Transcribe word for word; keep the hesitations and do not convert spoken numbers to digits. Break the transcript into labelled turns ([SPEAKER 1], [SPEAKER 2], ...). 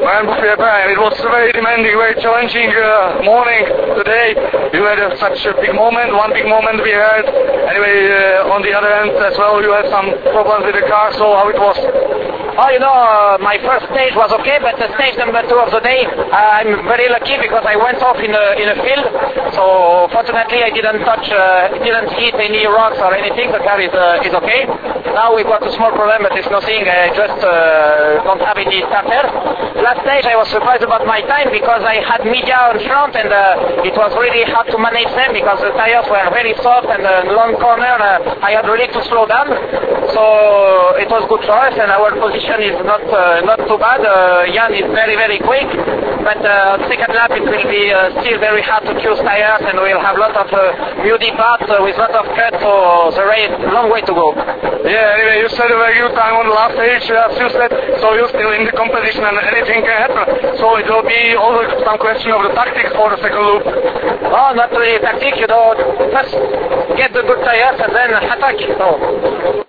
[SPEAKER 1] Ryan Buffet, it was a very demanding, very challenging uh, morning today. You had uh, such a big moment, one big moment we had. Anyway, uh, on the other end as well, you had some problems with the car, so how it was?
[SPEAKER 2] Oh, you know, uh, my first stage was okay, but the stage number two of the day, uh, I'm very lucky because I went off in a, in a field. So fortunately, I didn't touch, uh, didn't hit any rocks or anything. The car is uh, is okay. Now we've got a small problem, but it's nothing. I just uh, don't have any starter. Last stage, I was surprised about my time because I had media on front, and uh, it was really hard to manage them because the tires were very soft and the long corner. Uh, I had really to slow down. So it was good for us, and our position is not uh, not too bad. Uh, Jan is very very quick, but uh, second lap it will be uh, still very hard to choose tires, and we'll have a lot of uh, muddy parts uh, with a lot of cuts, so the race long way to go.
[SPEAKER 1] Yeah, anyway, you said a very good time on the last stage, as you said, so you're still in the competition and anything can happen. So it will be also some question of the tactics for the second loop.
[SPEAKER 2] Oh, not really tactics, you know, first get the good tires and then attack. So.